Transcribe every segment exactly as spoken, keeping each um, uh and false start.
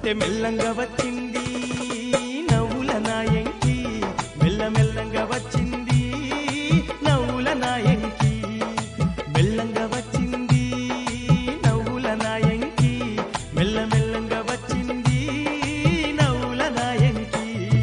వస్తుంటే మెల్లంగా వచ్చింది నవ్వుల నాయంకి, మెల్ల మెల్లంగా వచ్చింది నవ్వుల నాయంకి, మెల్లంగా వచ్చింది నవ్వుల నాయంకి, మెల్ల మెల్లంగా వచ్చింది నవ్వుల నాయంకి.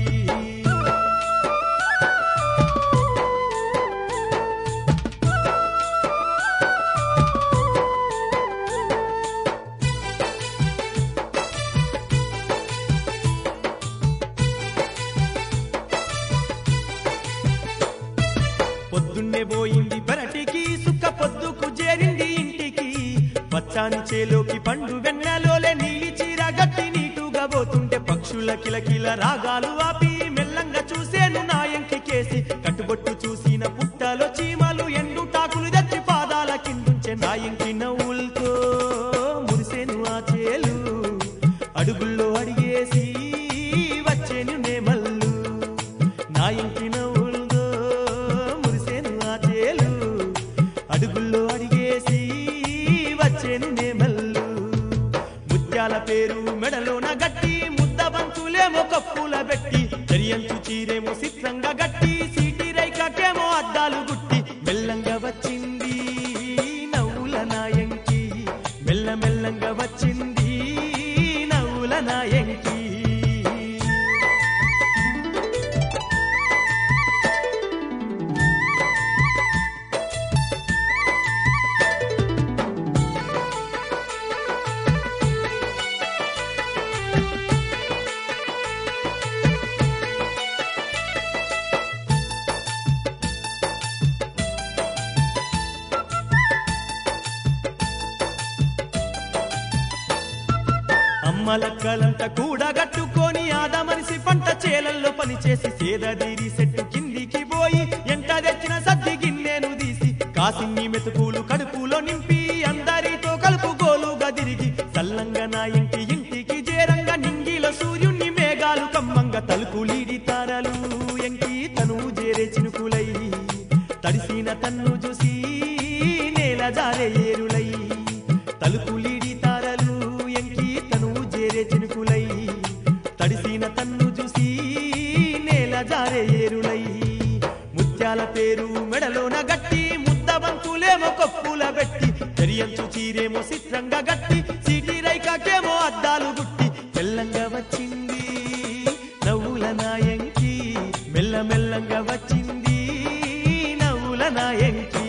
పొద్దున్నే పోయింది పెరటికి, సుక్క పొద్దుకు చేరింది ఇంటికి, పచ్చాని చేలోకి పండు వెన్నెలోలే నీలి చీర గట్టి నీటుగా పోతుంటే పక్షుల కిలకిల రాగాలు ఆపి మెల్లంగా చూసేను నాయంకి కేసి, కట్టుబొట్టు చూసిన పుట్టలో చీమలు ఎండు టాకులు తెచ్చి పాదాల కిందుంచే నాయంకి నవ్వులతో మురిసేను ఆ చేలు, అడుగుల్లో అడిగేసి వచ్చేను నేమల్లు, నాయంకి నవ్వులతో మురిసేను ఆ చేలు, అడుగుల్లో అడిగేసి వచ్చేను నేమల్లు. ముత్యాల పేరు మెడలోన గట్టి, ముద్ద బంతులేమో కప్పుల పెట్టి, దరియంచు చీరేమో చిత్రంగా గట్టి, సీటి రైకకేమో అద్దాలు గుట్టి, మెల్లంగా వచ్చింది నవ్వుల నాయంకి, మెల్ల మెల్లంగా వచ్చింది నవ్వుల నాయంకి. అమ్మలక్కలంతా కూడా గట్టుకొని ఆద మనిషి పంట చేలల్లో పనిచేసి సేదదీరి సెట్టు కిందికి పోయి ఎంట తెచ్చిన సద్ది గిన్నెను తీసి కాసిన్ని మెతుకులు కడుపులో నింపి అందరితో కలుపుగోలుగా తిరిగి సల్లంగా నా ఇంటి ఇంటికి చేరంగా నింగిలో సూర్యుణ్ణి మేఘాలు కమ్మంగా తలుపులీడి తారలు ఎంకి తను చేరే చినుకులై, తడిసిన తన్ను చూసి నేల జారే ఏరులై, తలుపులీడి తారలు ఎంకి తను చేరే చినుకులై, తడిసిన తన్ను చూసి నేల జారే ఏరులై. ముత్యాల పేరు మెడలోన గట్టి, ముద్ద బంతులేమో కప్పుల పెట్టి, తెరియంచు చీరేమో చిత్రంగా గట్టి, సీటి రైకకేమో అద్దాలు గుట్టి, మెల్లంగా వచ్చింది నవ్వుల నాయంకి, మెల్ల మెల్లంగా వచ్చింది నవ్వుల నాయంకి.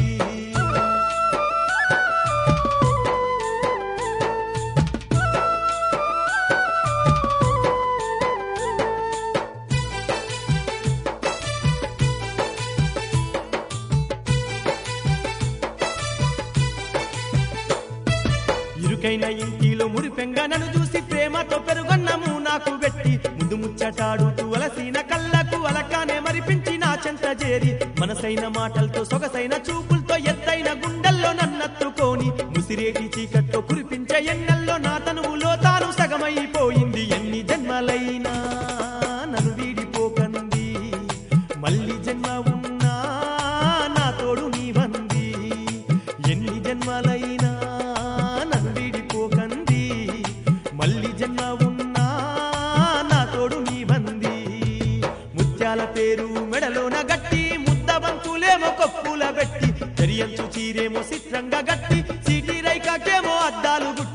ఇరుకైన ఇంటిలో మురిపెంగా నన్ను చూసి ప్రేమతో పెరుగన్నము నాకు పెట్టి, ముందు ముచ్చటాడుతూ అలసిన కళ్ళకు అలకానే మరిపించి నా చెంత చేరి, మనసైన మాటలతో సొగసైన చూపులతో ఎత్తైన గుండెల్లో నన్నత్తుకోని, ముసిరేటి చీకట్లో కురిపించే ఎన్నెల్లో నా తనువులో తాను సగమైపోయింది. ఎన్ని జన్మలైనా నన్ను వీడిపోకంది, మళ్ళీ జన్మ ఉన్నా నా తోడు నీవంది, ఎన్ని జన్మలైనా నన్ను వీడిపోకంది, మళ్ళీ జన్మ ఉన్నా నా తోడు నీవంది. ముత్యాల పేరు మెడలోన గట్టి, ముద్ద బంతులేమో కప్పుల పెట్టి, తెరియంచు చీరేమో చిత్రంగా గట్టి, సీటి రైకకేమో అద్దాలు గుట్టి,